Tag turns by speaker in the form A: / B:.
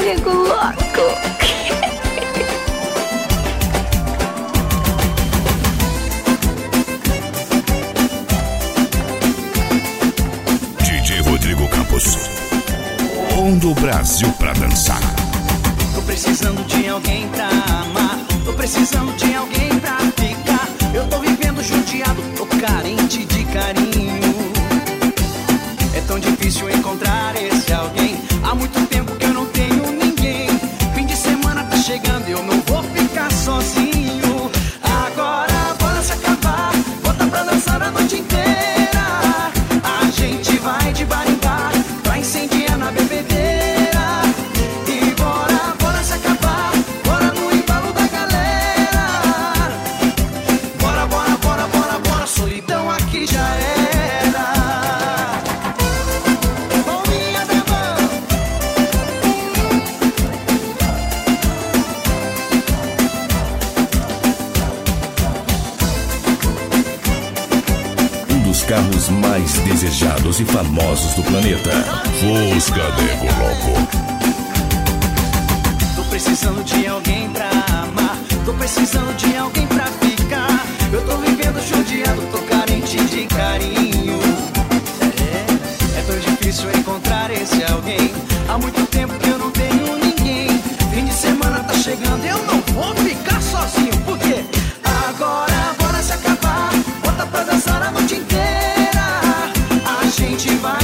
A: Rodrigo louco.
B: DJ Rodrigo Campos, pondo o Brasil pra dançar.
C: Tô precisando de alguém pra amar, tô precisando de alguém pra ficar. Eu tô vivendo judiado, tô carente de carinho. É tão difícil encontrar esse alguém. Há muito tempo que eu não tenho ninguém. Fim de semana tá chegando e eu não vou ficar sozinho. Agora bora se acabar, bota pra dançar a noite inteira. A gente vai de bar em bar, pra incendiar na bebedeira. E bora se acabar, bora no embalo da galera. Bora, solidão aqui já era. Bolinha da mão.
B: Um dos carros mais desejados e famosos do planeta. Fusca Nego Louco.
C: Tô precisando de alguém pra amar, tô precisando de alguém pra ficar. Eu tô vivendo judiado, tô carente de carinho. É tão difícil encontrar esse alguém. Há muito tempo que eu não tenho ninguém. Fim de semana tá chegando, eu não vou ficar sozinho. Por quê? Agora bora se acabar, bota pra dançar a noite inteira. A gente vai